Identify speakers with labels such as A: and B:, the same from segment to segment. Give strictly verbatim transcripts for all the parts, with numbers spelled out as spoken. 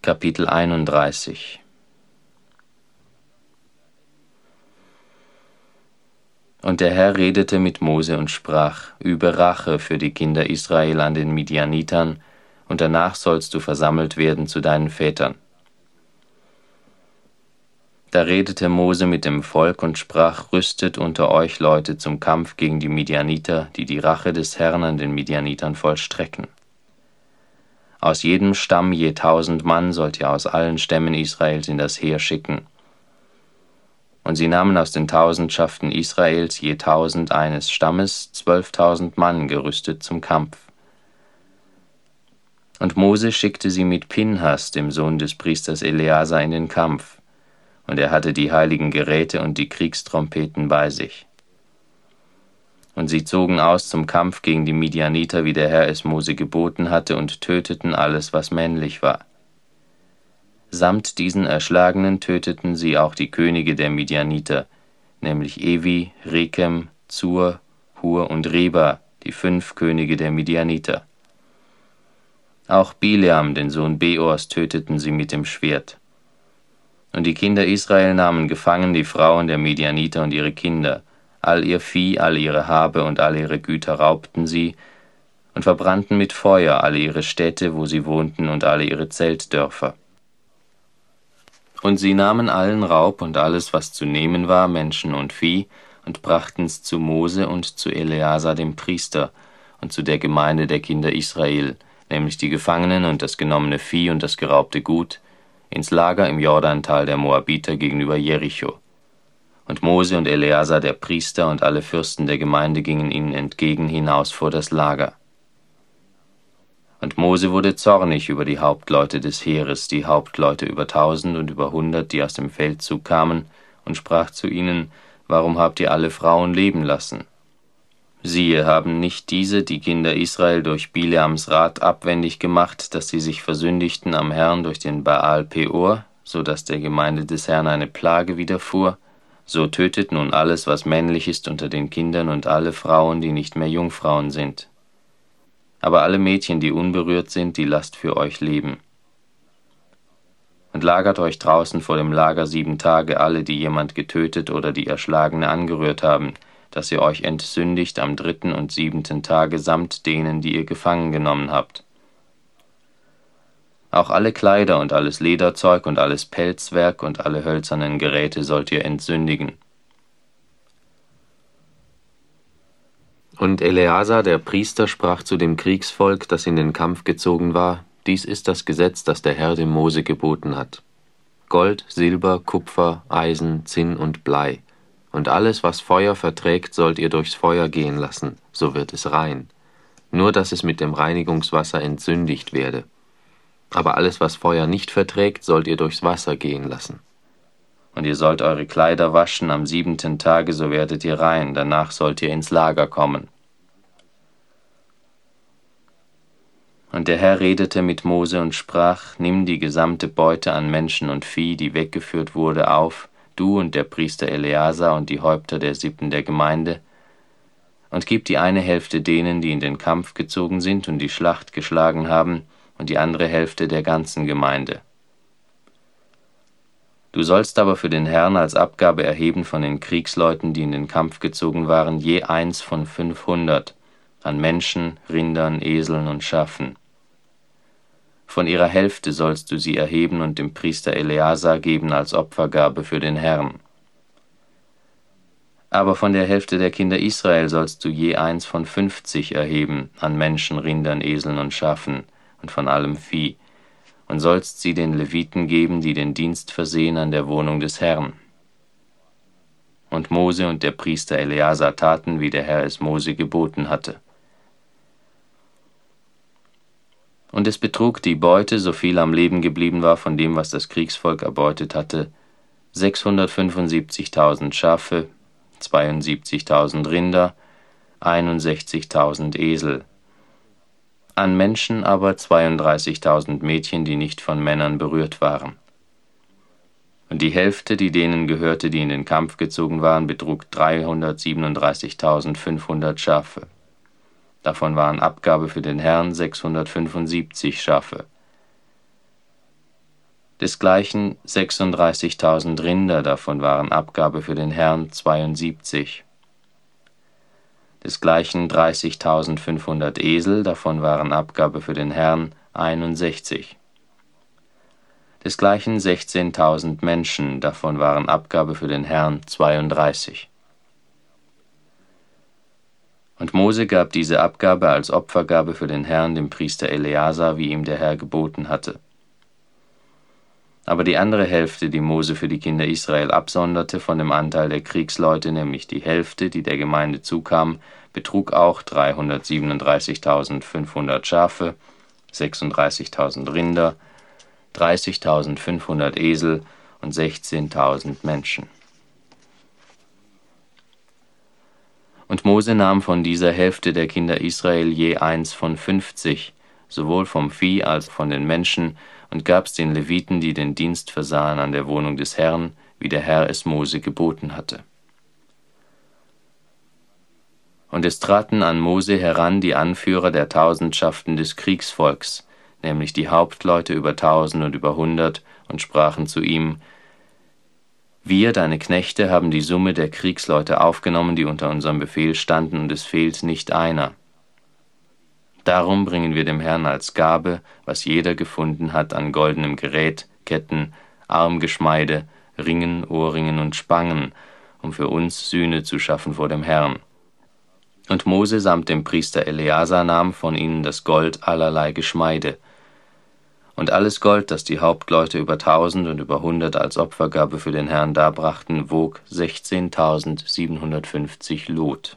A: Kapitel einunddreißig. Und der Herr redete mit Mose und sprach: Übe Rache für die Kinder Israel an den Midianitern, und danach sollst du versammelt werden zu deinen Vätern. Da redete Mose mit dem Volk und sprach: Rüstet unter euch Leute zum Kampf gegen die Midianiter, die die Rache des Herrn an den Midianitern vollstrecken. Aus jedem Stamm je tausend Mann sollt ihr aus allen Stämmen Israels in das Heer schicken. Und sie nahmen aus den Tausendschaften Israels je tausend eines Stammes zwölftausend Mann gerüstet zum Kampf. Und Mose schickte sie mit Pinhas, dem Sohn des Priesters Eleazar, in den Kampf, und er hatte die heiligen Geräte und die Kriegstrompeten bei sich. Und sie zogen aus zum Kampf gegen die Midianiter, wie der Herr es Mose geboten hatte, und töteten alles, was männlich war. Samt diesen Erschlagenen töteten sie auch die Könige der Midianiter, nämlich Evi, Rekem, Zur, Hur und Reba, die fünf Könige der Midianiter. Auch Bileam, den Sohn Beors, töteten sie mit dem Schwert. Und die Kinder Israel nahmen gefangen die Frauen der Midianiter und ihre Kinder. All ihr Vieh, all ihre Habe und all ihre Güter raubten sie und verbrannten mit Feuer alle ihre Städte, wo sie wohnten, und alle ihre Zeltdörfer. Und sie nahmen allen Raub und alles, was zu nehmen war, Menschen und Vieh, und brachten's zu Mose und zu Eleazar dem Priester und zu der Gemeinde der Kinder Israel, nämlich die Gefangenen und das genommene Vieh und das geraubte Gut, ins Lager im Jordantal der Moabiter gegenüber Jericho. Und Mose und Eleazar der Priester und alle Fürsten der Gemeinde gingen ihnen entgegen hinaus vor das Lager. Und Mose wurde zornig über die Hauptleute des Heeres, die Hauptleute über tausend und über hundert, die aus dem Feldzug kamen, und sprach zu ihnen: Warum habt ihr alle Frauen leben lassen? Siehe, haben nicht diese, die Kinder Israel, durch Bileams Rat abwendig gemacht, dass sie sich versündigten am Herrn durch den Baal Peor, so dass der Gemeinde des Herrn eine Plage widerfuhr? So tötet nun alles, was männlich ist unter den Kindern, und alle Frauen, die nicht mehr Jungfrauen sind. Aber alle Mädchen, die unberührt sind, die lasst für euch leben. Und lagert euch draußen vor dem Lager sieben Tage alle, die jemand getötet oder die Erschlagene angerührt haben, dass ihr euch entsündigt am dritten und siebenten Tage samt denen, die ihr gefangen genommen habt. Auch alle Kleider und alles Lederzeug und alles Pelzwerk und alle hölzernen Geräte sollt ihr entsündigen. Und Eleazar, der Priester, sprach zu dem Kriegsvolk, das in den Kampf gezogen war: Dies ist das Gesetz, das der Herr dem Mose geboten hat. Gold, Silber, Kupfer, Eisen, Zinn und Blei. Und alles, was Feuer verträgt, sollt ihr durchs Feuer gehen lassen, so wird es rein. Nur, dass es mit dem Reinigungswasser entsündigt werde. Aber alles, was Feuer nicht verträgt, sollt ihr durchs Wasser gehen lassen. Und ihr sollt eure Kleider waschen am siebenten Tage, so werdet ihr rein, danach sollt ihr ins Lager kommen. Und der Herr redete mit Mose und sprach: Nimm die gesamte Beute an Menschen und Vieh, die weggeführt wurde, auf, du und der Priester Eleazar und die Häupter der Sippen der Gemeinde, und gib die eine Hälfte denen, die in den Kampf gezogen sind und die Schlacht geschlagen haben, und die andere Hälfte der ganzen Gemeinde. Du sollst aber für den Herrn als Abgabe erheben von den Kriegsleuten, die in den Kampf gezogen waren, je eins von fünfhundert, an Menschen, Rindern, Eseln und Schafen. Von ihrer Hälfte sollst du sie erheben und dem Priester Eleazar geben als Opfergabe für den Herrn. Aber von der Hälfte der Kinder Israel sollst du je eins von fünfzig erheben, an Menschen, Rindern, Eseln und Schafen, und von allem Vieh, und sollst sie den Leviten geben, die den Dienst versehen an der Wohnung des Herrn. Und Mose und der Priester Eleazar taten, wie der Herr es Mose geboten hatte. Und es betrug die Beute, so viel am Leben geblieben war von dem, was das Kriegsvolk erbeutet hatte, sechshundertfünfundsiebzigtausend Schafe, zweiundsiebzigtausend Rinder, einundsechzigtausend Esel, an Menschen aber zweiunddreißigtausend Mädchen, die nicht von Männern berührt waren. Und die Hälfte, die denen gehörte, die in den Kampf gezogen waren, betrug dreihundertsiebenunddreißigtausendfünfhundert Schafe. Davon waren Abgabe für den Herrn sechshundertfünfundsiebzig Schafe. Desgleichen sechsunddreißigtausend Rinder, davon waren Abgabe für den Herrn zweiundsiebzig. Desgleichen dreißigtausendfünfhundert Esel, davon waren Abgabe für den Herrn einundsechzig. Desgleichen sechzehntausend Menschen, davon waren Abgabe für den Herrn zweiunddreißig. Und Mose gab diese Abgabe als Opfergabe für den Herrn dem Priester Eleazar, wie ihm der Herr geboten hatte. Aber die andere Hälfte, die Mose für die Kinder Israel absonderte von dem Anteil der Kriegsleute, nämlich die Hälfte, die der Gemeinde zukam, betrug auch dreihundertsiebenunddreißigtausendfünfhundert Schafe, sechsunddreißigtausend Rinder, dreißigtausendfünfhundert Esel und sechzehntausend Menschen. Und Mose nahm von dieser Hälfte der Kinder Israel je eins von fünfzig, sowohl vom Vieh als von den Menschen, und gab's den Leviten, die den Dienst versahen an der Wohnung des Herrn, wie der Herr es Mose geboten hatte. Und es traten an Mose heran die Anführer der Tausendschaften des Kriegsvolks, nämlich die Hauptleute über tausend und über hundert, und sprachen zu ihm: Wir, deine Knechte, haben die Summe der Kriegsleute aufgenommen, die unter unserem Befehl standen, und es fehlt nicht einer. Darum bringen wir dem Herrn als Gabe, was jeder gefunden hat an goldenem Gerät, Ketten, Armgeschmeide, Ringen, Ohrringen und Spangen, um für uns Sühne zu schaffen vor dem Herrn. Und Mose samt dem Priester Eleazar nahm von ihnen das Gold allerlei Geschmeide. Und alles Gold, das die Hauptleute über tausend und über hundert als Opfergabe für den Herrn darbrachten, wog sechzehntausendsiebenhundertfünfzig Lot.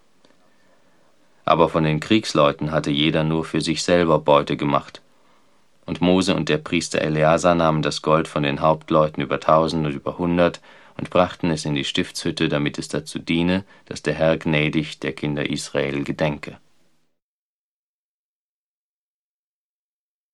A: Aber von den Kriegsleuten hatte jeder nur für sich selber Beute gemacht. Und Mose und der Priester Eleazar nahmen das Gold von den Hauptleuten über tausend und über hundert und brachten es in die Stiftshütte, damit es dazu diene, dass der Herr gnädig der Kinder Israel gedenke.